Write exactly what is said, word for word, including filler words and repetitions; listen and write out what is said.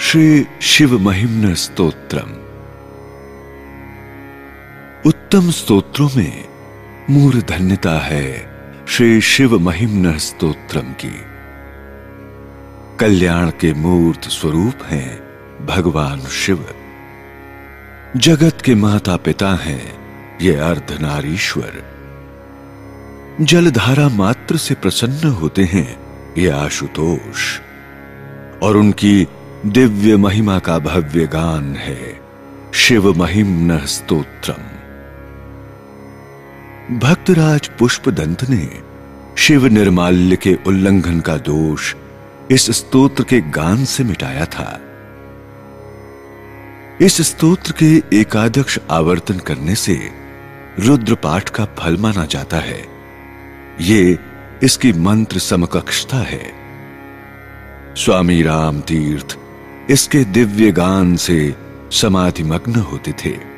श्री शिव महिम्न स्तोत्रम। उत्तम स्तोत्रों में मूर्धन्यता है श्री शिव महिम्न स्तोत्रम की। कल्याण के मूर्त स्वरूप हैं भगवान शिव। जगत के माता पिता हैं ये अर्धनारीश्वर। जलधारा मात्र से प्रसन्न होते हैं ये आशुतोष, और उनकी दिव्य महिमा का भव्य गान है शिव महिम्न स्तोत्रम। भक्तराज पुष्पदंत ने शिव निर्माल्य के उल्लंघन का दोष इस स्तोत्र के गान से मिटाया था। इस स्तोत्र के एकादश आवर्तन करने से रुद्र पाठ का फल माना जाता है। ये इसकी मंत्र समकक्षता है। स्वामी राम तीर्थ इसके दिव्य गान से समाधिमग्न होते थे।